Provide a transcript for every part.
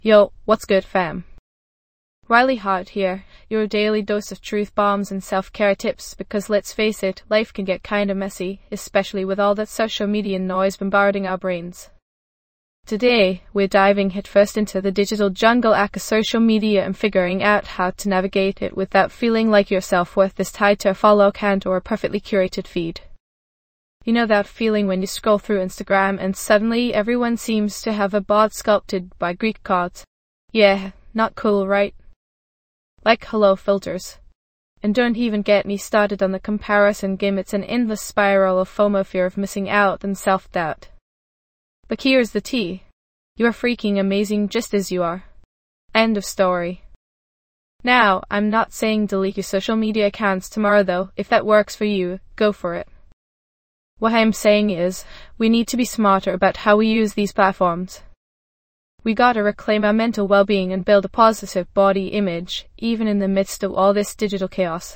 Yo, what's good, fam? Riley Hart here, your daily dose of truth bombs and self-care tips, because let's face it, life can get kinda messy, especially with all that social media noise bombarding our brains. Today, we're diving headfirst into the digital jungle aka social media and figuring out how to navigate it without feeling like your self-worth is tied to a follow count or a perfectly curated feed. You know that feeling when you scroll through Instagram and suddenly everyone seems to have a bod sculpted by Greek gods? Yeah, not cool, right? Like hello filters. And don't even get me started on the comparison game. It's an endless spiral of FOMO, fear of missing out, and self-doubt. But here's the tea. You are freaking amazing just as you are. End of story. Now, I'm not saying delete your social media accounts tomorrow though. If that works for you, go for it. What I'm saying is, we need to be smarter about how we use these platforms. We gotta reclaim our mental well-being and build a positive body image, even in the midst of all this digital chaos.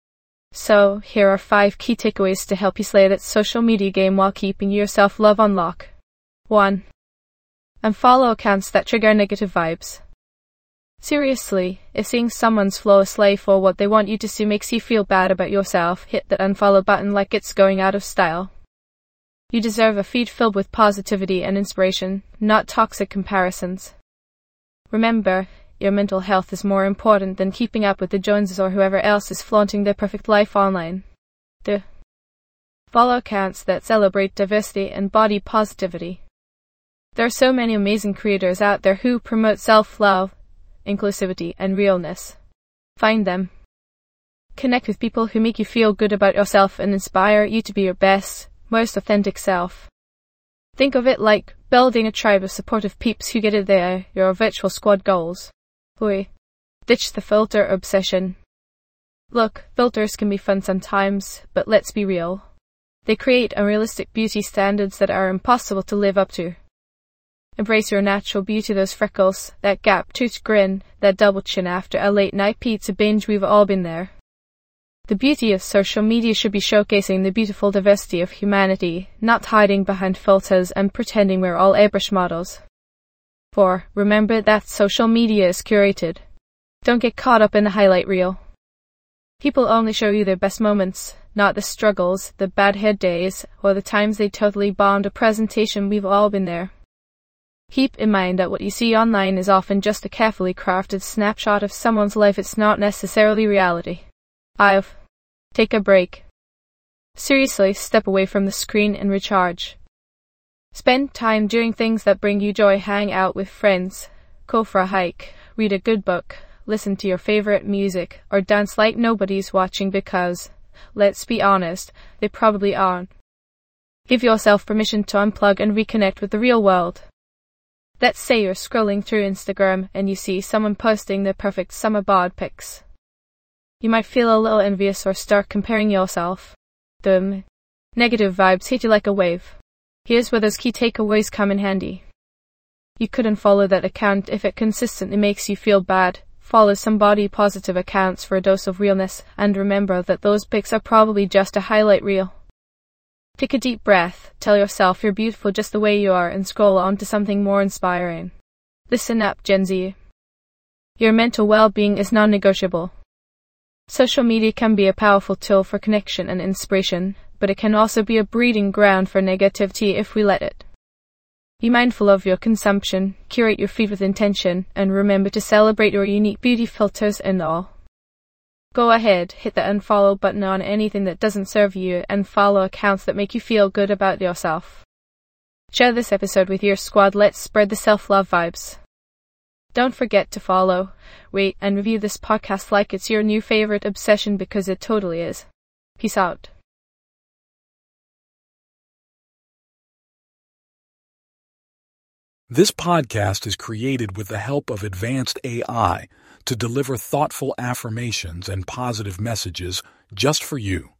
So, here are 5 key takeaways to help you slay that social media game while keeping your self-love on lock. 1. Unfollow accounts that trigger negative vibes. Seriously, if seeing someone's flawless life or what they want you to see makes you feel bad about yourself, hit that unfollow button like it's going out of style. You deserve a feed filled with positivity and inspiration, not toxic comparisons. Remember, your mental health is more important than keeping up with the Joneses or whoever else is flaunting their perfect life online. 2. Follow accounts that celebrate diversity and body positivity. There are so many amazing creators out there who promote self-love, inclusivity, and realness. Find them. Connect with people who make you feel good about yourself and inspire you to be your best, most authentic self. Think of it like building a tribe of supportive peeps who get it there, your virtual squad goals. Ditch the filter obsession. Look, filters can be fun sometimes, but let's be real. They create unrealistic beauty standards that are impossible to live up to. Embrace your natural beauty, those freckles, that gap-toothed grin, that double chin after a late-night pizza binge. We've all been there. The beauty of social media should be showcasing the beautiful diversity of humanity, not hiding behind filters and pretending we're all airbrush models. 4. Remember that social media is curated. Don't get caught up in the highlight reel. People only show you their best moments, not the struggles, the bad hair days, or the times they totally bombed a presentation. We've all been there. Keep in mind that what you see online is often just a carefully crafted snapshot of someone's life. It's not necessarily reality. 5. Take a break. Seriously, step away from the screen and recharge. Spend time doing things that bring you joy. Hang out with friends, go for a hike, read a good book, listen to your favorite music, or dance like nobody's watching, because, let's be honest, they probably aren't. Give yourself permission to unplug and reconnect with the real world. Let's say you're scrolling through Instagram and you see someone posting their perfect summer bod pics. You might feel a little envious or start comparing yourself. Negative vibes hit you like a wave. Here's where those key takeaways come in handy. You couldn't follow that account if it consistently makes you feel bad. Follow some body positive accounts for a dose of realness, and remember that those pics are probably just a highlight reel. Take a deep breath, tell yourself you're beautiful just the way you are, and scroll on to something more inspiring. Listen up, Gen Z. Your mental well-being is non-negotiable. Social media can be a powerful tool for connection and inspiration, but it can also be a breeding ground for negativity if we let it. Be mindful of your consumption, curate your feed with intention, and remember to celebrate your unique beauty, filters and all. Go ahead, hit the unfollow button on anything that doesn't serve you, and follow accounts that make you feel good about yourself. Share this episode with your squad. Let's spread the self-love vibes. Don't forget to follow, rate, and review this podcast like it's your new favorite obsession, because it totally is. Peace out. This podcast is created with the help of advanced AI to deliver thoughtful affirmations and positive messages just for you.